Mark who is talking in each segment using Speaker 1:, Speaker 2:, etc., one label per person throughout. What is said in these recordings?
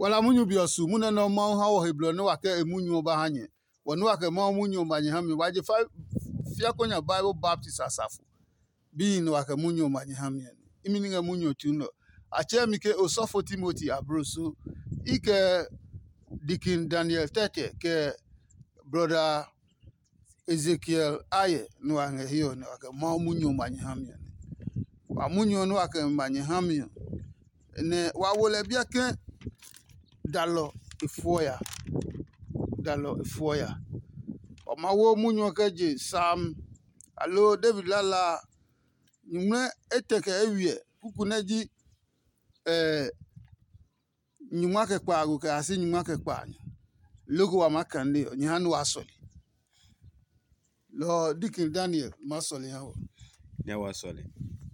Speaker 1: wala munyu biosu muna no ma ha wo heblo no wake emunyu ba hanye wonu wake ma munyu manye hami waje fa fia konya Bible Baptist Asafo bi no wake munyu manye hami imini nga munyu tuno ache mi ke Osofo Timothy abroso ike Deacon Daniel Tete ke brother Ezekiel Aye no ange hiyo no wake ma munyu manye hami wa munyu no wake manye hami ne wa wole bia ke dalo ifoya oma wo munyo keje Sam allo David Lala nyumwe eteke ewie kuku neji nyumwa ke kwago ka asi nyumwa ke kwanyo logo wa makande nyanu asoli lo Deacon Daniel masoli hawo
Speaker 2: nya wasoli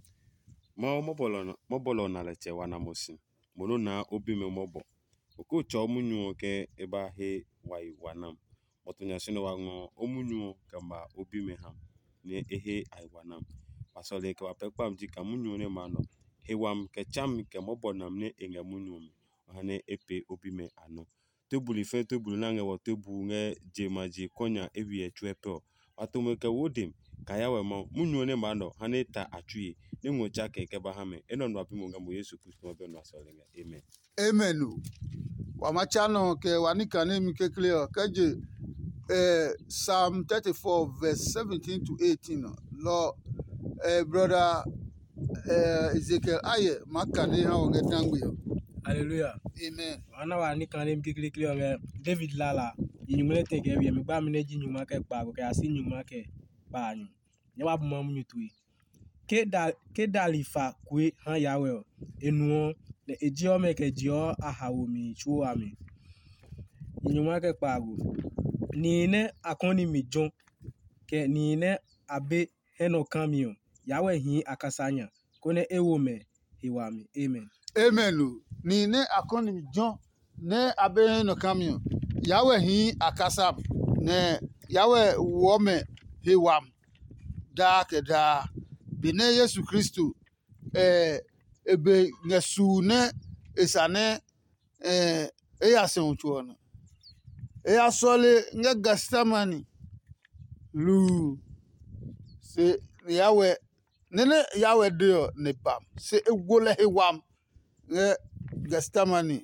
Speaker 2: mobolo na leche wana mosi mono na obi me mobo oko cho munyu ke eba he wai wanam motonya sino wango omunyu kamba obi me ham ne ehe ai wanam pasole ke wapekpa mji ka munyu ne mano he wam ke cham ke mobonam ne enga munyu me hane epe obi me ano tebuli fe tebuli na nge wo tebu nge jemaji konya ewi etwepe atume ke wodim kayawe mo munyu ne mano hane ta atui ne ngocha ke ba hame eno no apimu nga mo Yesu Kristo mo be no asole amen
Speaker 1: amen wamachano ke wanika nemi ke clear keje Psalm 34 verse 17 to 18 lo brother Ezekiel Aye makane ha wonge tangwe
Speaker 3: hallelujah
Speaker 1: amen
Speaker 3: wana wanika nemi ke clear David Lala yinyumle tege wi mi gba mi neji nyuma ke pa ko asi nyuma ke pa anyu nya wa buma mu nyutui ke dalifa kwe han yawe enuo le ejio me ke jio ahawo mi chuo ami nyuma ke pago ni ne akoni mi jon ke ni ne abe heno kamio yawe hin akasanya kone ewo me hiwami amen
Speaker 1: amen ni ne akoni mi jon ne abe no kamio yawe hin akasam ne yawe wo me hiwam da ke da bine Yesu Kristo ebe ngesu ne esane eyase unchuona eyasole nge gastamani lu se yawe nene yawe dio ne pam se egole hewam nge gastamani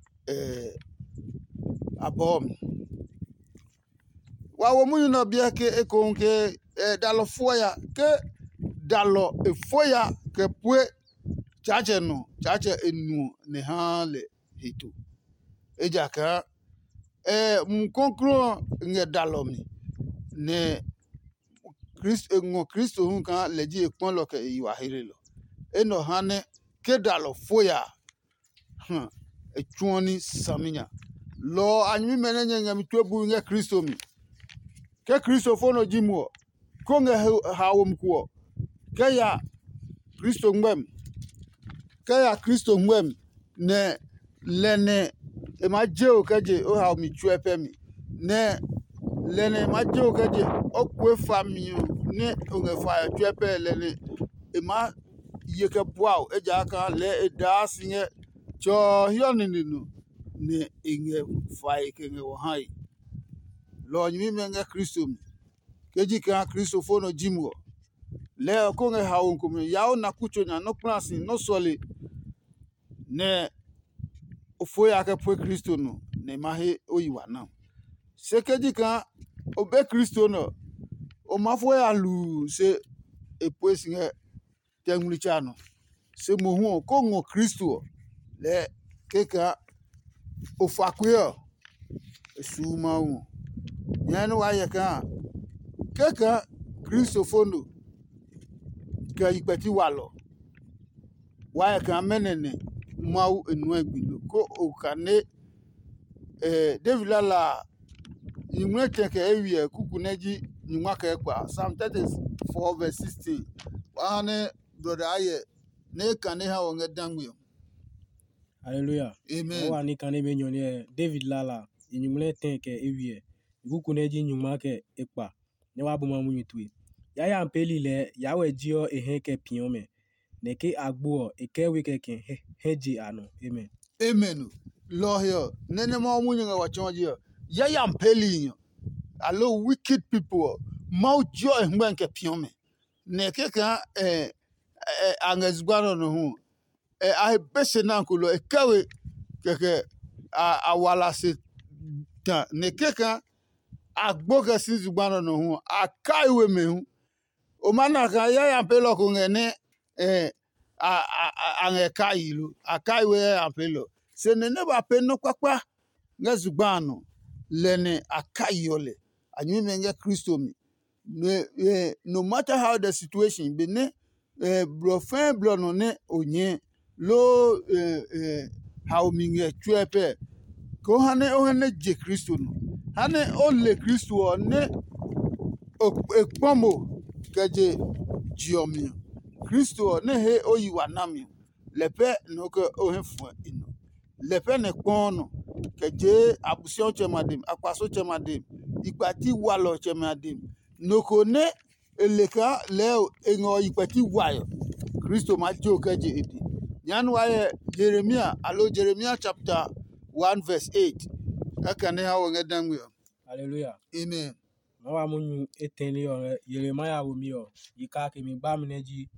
Speaker 1: abom wawo munyu no bia ke ekonke dalo foya ke dalo efoya ke pwe chache enu ne hale hito ejaka mkonkro nge dalomi ne Kristo hun kan leji epon lo ke iwa hirelo eno hane ke dalo foya echuoni saminya lo anyi menenye ngami twebu nge Kristo mi ke Kristo fono jimwo ko nge hawo mkuo ke ya Kristo ngwem ne lene emajeo keje o ha mi chuepe mi ne lene majeo keje okwe fami ne onge fa chuepe lene ema yeke bwao eja aka le edasinye cho hioninu ne inge fa ikenge wo hai lo nyimi menge Kristo mi keji ka Kristo fono jimwo le ko nge ha onkum yawo na kuchonya no plansi no sole ne ofoya ke pwe Kristo no ne mahe oyiwa na sekeji kan obe Kristo no o mafoya lu se epwe singe tenguli chano se mohu ko ngo Kristo le keka ofakwe esuma wu nyano wa yeka keka Kristo fono ka ipeti walo wa yeka menene mau enu egbilo ko okane David Lala yimwe teke ewie kuku neji nyuma ke kwa Psalm 34 verse 16 wane brother Aye ne kane ha wonge dangwe
Speaker 3: hallelujah
Speaker 1: amen
Speaker 3: wa ni kane be nyone David Lala yinyumle teke ewie kuku neji nyuma ke ekpa ne wa buma mu nyutui ya mpeli le yawe jio ehe ke piome neke agbo eke wike ken heji ano amen
Speaker 1: amen Lawyer, nene mo munyo wa chonji. Ya yam peli. Allo wicked people. Mau joy ngbanke piome. Ne keka angezgbano no hu. A bese nankulo e kawe keke awala se ta ne keka agboka sinzugbano no hu akaiwe me hu. O mana ka ya yam pelo ko ngene ange kailu akaiwe yam pelo. Se nene ba peno kwakwa ngezugbano lene akayole. Anyi menge Kristo mi. No matter how the situation be ne brofin blono ne onye lo how minge tuepe ko hane o hane je Kristo no hane o le Kristo o ne ekpomo keje jiomi Kristo o ne he o yiwa nami lepe no ko o he fu ino lepe ne kono keje abusion chemadim akwaso chemadim ipati walo chemadim noko ne eleka leo engo ipati wayo Kristo ma keje edi nyan waye Jeremiah chapter 1 verse 8 akane ha wo ngedangwe.
Speaker 3: Hallelujah.
Speaker 1: Amen.
Speaker 3: Mawa munyu eteni yo Yeremiah wo mi yo yika ke mi ba mi neji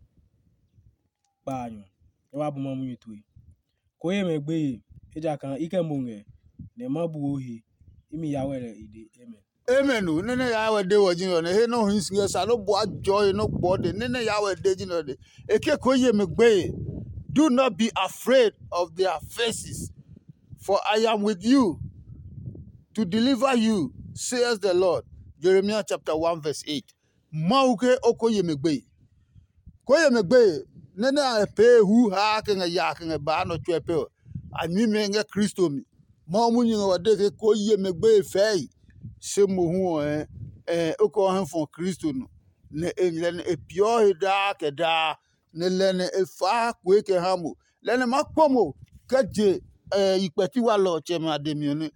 Speaker 3: banyu. Nyewa bu munyu tuwe. Koye megbe eja kan ike munge ne mabu ohi imi yawere ide. Amen.
Speaker 1: Amen. Nene yawe de wajino ne he no hinsinga salo bo joy no body nene yawe de jino de eke koye megbe. Do not be afraid of their faces, for I am with you to deliver you, says the Lord. Jeremiah chapter 1 verse 8. Mauke okoye megbe. Koye megbe nene pe hu ha ke ya ke ba no twepe. Ami menge Kristo mi. Ma munyi wade ke koye megbe fei. Se mo hu oko han fon Kristo no. Ne enlen e pio da ke da ne lene e fa kwe ke hamu lene makpomo keje ipeti wa lo chema ademi ni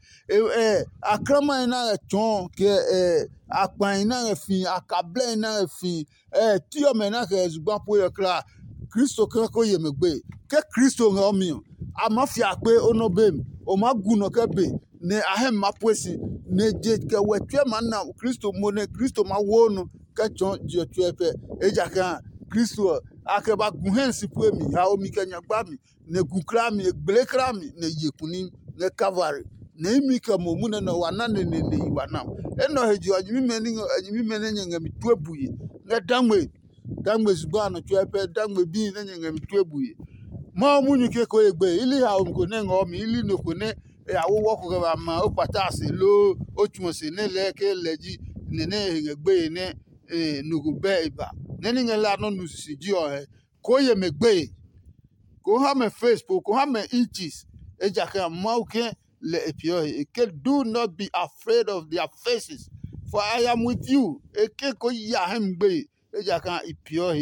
Speaker 1: akrama ina chon ke apan ina fin akable ina fin tio me na ke zugba po ye kra Kristo kan ko ye megbe ke Kristo ngo mi amafia pe onobem o maguno ke be ne ahem mapoesi ne je ke wetwe manna Kristo mo ne Kristo ma wonu ke chon je twepe ejakan Kristo akeba guhensi poemi ha omi kenya gbami ne gukrami egblekram ne yekuni ne kavari ne mi kamo muna na wana ne wana eno heji ajimi meni ngemi tuebuye ne dangwe zubano tuepe dangwe bi ne ngemi tuebuye ma munyu ke ko egbe ili ha omko ne ngomi ili no ko ne awowo ko ba ma o patase lo o tunse ne leke leji ne ngegbe ne nugube iba neni ngela no nusiji o ko ye megbe ko ha me Facebook ko ha me inches ejaka mauke le epio eke do not be afraid of their faces for I am with you eke ko ya hemgbe ejaka epio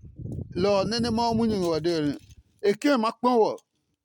Speaker 1: lo nene ma munyu wode eke makpon wo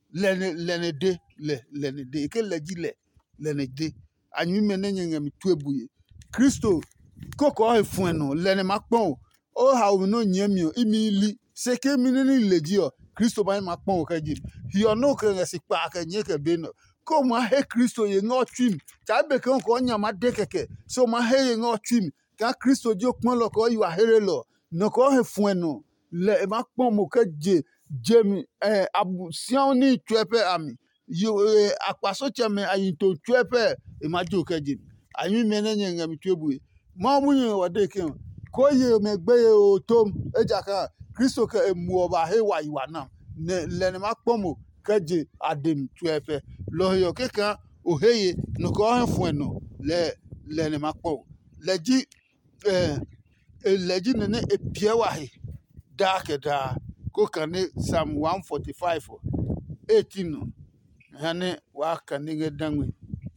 Speaker 1: lene de eke leji lene de anyu menenye ngam tuebuye Kristo koko he fueno lene makpon o ha o no nyamio imili seke minini legio Kristo ba makpon kaji hio no ke ngasi pa ka nye ke beno ko ma he Kristo ye ngo twim ta be ke ko nyama de keke so ma he ye ngo twim ka Kristo jo pon lo ko yu ahere lo no ko he fueno le makpon mo ka jemi abu sioni twepe ami yo akwaso cheme ayinto twepe majo kaji ayi menenye ngami twebu ma munyo wade ke ko ye megbe o tom ejaka Kristo ka emu oba he wa yiwana ne lene makpomo kaje adem twepe lo yo keka oheye no ko han fueno lene makpo leji leji ne epie wa he da ke da ko kane Psalm 145 18 no hane wa kanige dangwe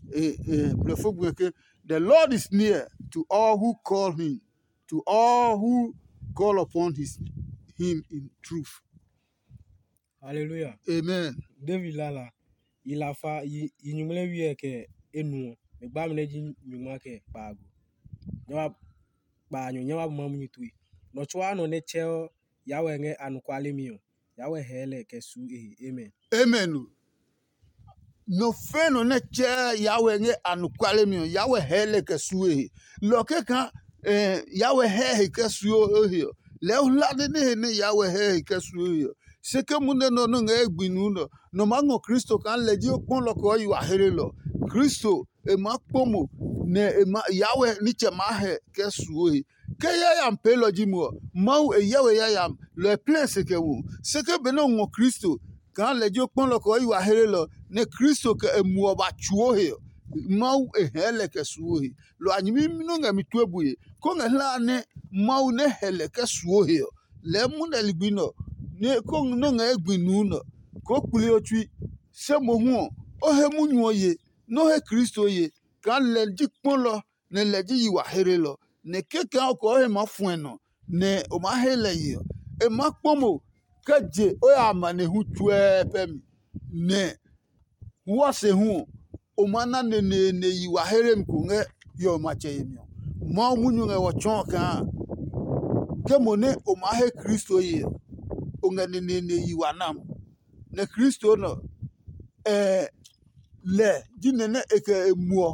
Speaker 1: the Lord is near to all who call him, to all who call upon him in truth.
Speaker 3: Hallelujah.
Speaker 1: Amen.
Speaker 3: David lala ilafa yinyumle wiye ke enu megba meneji nyuma ke pago. Nyawa banyo nyawa mamu nyitui. No chwa no ne cheo yawe nge anukwale miyo. Yawe hele ke su amen.
Speaker 1: Amen. no feno ne che yawe nge anukwale mi yawe hele kesue lo ke kan yawe he kesuo hio le ulade ne yawe he kesuo se ke munde no nge gbinu no mango Kristo kan leji opon lo ko yu ahere lo Kristo e ma pomo ne e ma yawe ni che ma he kesuo ke yam peloji mo mau e yawe yam le place ke wu se ke beno ngo Kristo kan leji opon lo ko yu ahere lo ne Kristo ke emu oba chuo he mau hele kesuo lo anyimi no nga mituebuye ko nga la ne mau ne hele kesuo he le mu na ligbino ne ko no nga egbinu no ko kuli otwi se mo hu o he mu nyu ye no he Kristo ye kan le ji pon lo ne le ji yiwa here lo ne keka ko he ma fun no ne o ma hele ye e ma pomo kaje o ya ma ne hu tue pem ne wo se hu o ma na ne yiwa here mku nge yo ma che ye mi ma mu nyu nge wo chon kan ke mo ne o ma he Kristo ye o nga ne yiwa nam ne Kristo no le jinene eke emuo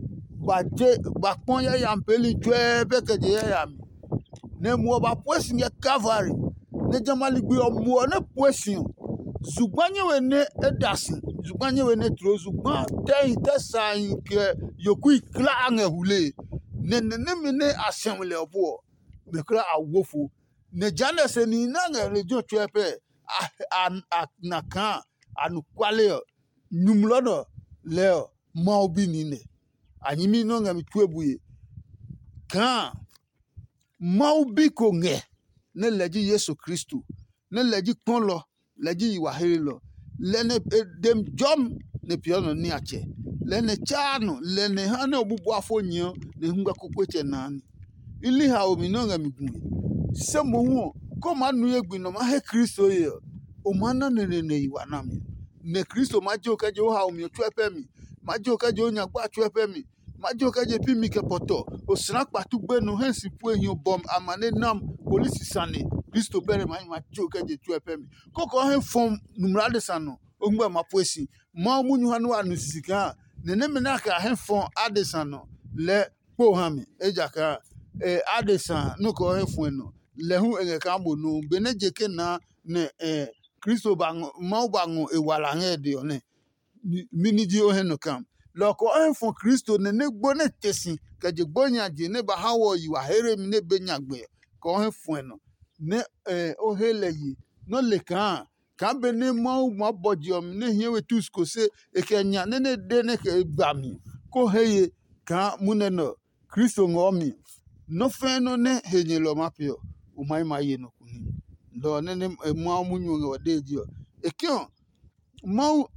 Speaker 1: ba pon ya yam peli twe beke je ya yam ne muo ba poisi ne Calvary ne jamali gbe omuo ne poisi zugbanye we ne edasin zugbanye we ne tro zugban te san ke yoku ikla anga hule ne mi ne assemble obo me kra awofo ne jana se ni na nga rejo twe na kan anu kwale numlono leo maobi nine anyimi no nga mitwebuye kan maobi ko nge ne leji Yesu Kristo ne leji ponlo leji iwahelo lene dem jom ne piano ni ache lene chano lene hane obubu afonyo ne hunga kokweche nani ili ha omi no nga migunye semo hu ko manu yegbino ma he Kristo ye o mana ne iwanami ne Kristo majo kaje o ha omi twepe mi majo kaje o nyagba twepe mi majo kaje pi mi ke poto o sra patu gbenu hensi pu ehin bom amane nam police sane Kristo bere majo kaje twepe mi koko hen fom numrade sano o ngba mapoesi ma munyu hanu anu sika ne me na ka hen fom adesano le po hami ejaka adesan no ko hen fom no le hu enge ka mo no beneje ke na ne Kristo bango mau bango ewala ngede one miniji o heno kam loko enfon Kristo ne gbo ne tesin kaje gbonya je ne ba hawo yiwa here mi ne benya gbe ko enfon no ne o hele yi no le kan be ne mau ma bodium ne hiewe tusko se ekenya ne de ne ke gbami ko heye kan mune no Kristo ngomi no feno ne henye lo mapio o mai mai no kuni do ne mau munyu ngo deji ekio mau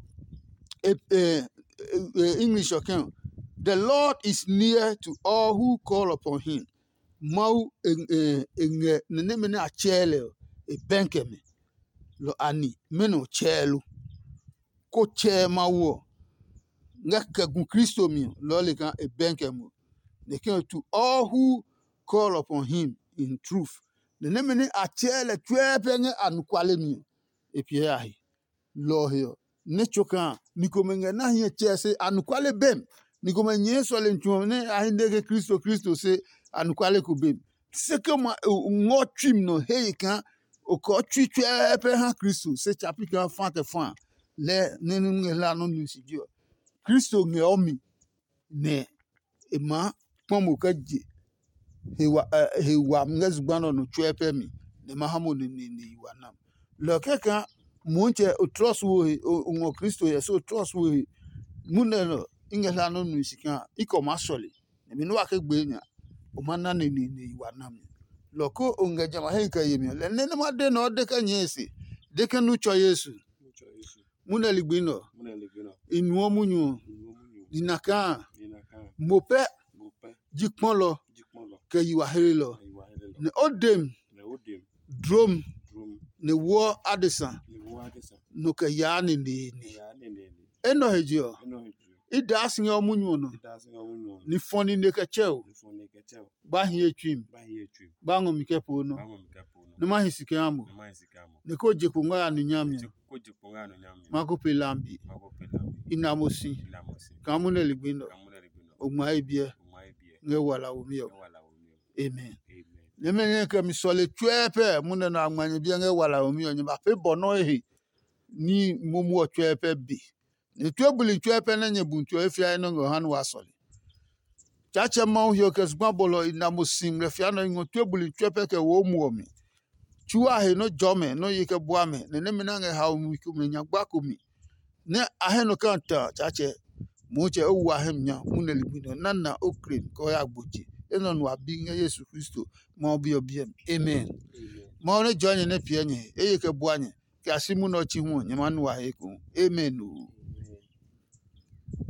Speaker 1: English okay. The Lord is near to all who call upon him. Mau ne mene achele benkeme lo ani meno chelu ko che mawo ngaka gu Kristo mi lo le kan benkemo they came to all who call upon him in truth ne mene achele twepe nge anukwale mi epie ahi lo hio ne chokan nikomenge na hie chese anukwale bem nikomenye so le ntuo ne ahindeke Kristo se anukwale ko bem se ke ngo twim no hey kan o ko twitwe pe ha Kristo se chapi kan fan le ne nge la no nusi dio Kristo nge omi ne ema pomo kaje hewa mngezgbano no twepe mi ne mahamo ne wanam lo keka monche o trust wo ngo Kristo ye so trust wo muneno ingela no nusika iko masole ne mi no akegbe nya o mana ne wanam loko ongeja ma henka yemi le ne ma de no de ka nyesi de ka nu cho Yesu muneligbino inu omunyu dinaka mope jipon lo ke yiwa here lo ne odem drum ne wo adesan no ke ya ni eno hejio ida asin omunyu no ni foni ne ke cheo ba hie twim ba ngom ke po no ne ma hisike amo ne ko je ko ngwa anu nyam mako pelambi inamosi
Speaker 2: inamosi
Speaker 1: kamune ligbino
Speaker 2: kamune libino
Speaker 1: ogmaibie
Speaker 2: umaibie
Speaker 1: nge wala umio
Speaker 2: wala umio
Speaker 1: amen
Speaker 2: amen
Speaker 1: nemene ke misole twepe mune na amanye bie nge wala umio nyi ba pe bono ehi ni momu o twepe bi ni twebuli twepe na nye buntu efia no ngo hanu wasole chache ma ohio ke zgbabolo inamosi mrefia no ngo twebuli twepe ke wo muomi chua he no jome no yike buame ne me na nge ha mu ku me nya gbakumi ne ahe no kanta chache muche owa hem nya mune ligbino nana okrim ko ya gboji eno no abi nge Yesu Kristo ma obi obiem amen ma ne jonye ne pienye eyike buanye ke asimu no chi hu nyama no ahe ku amen o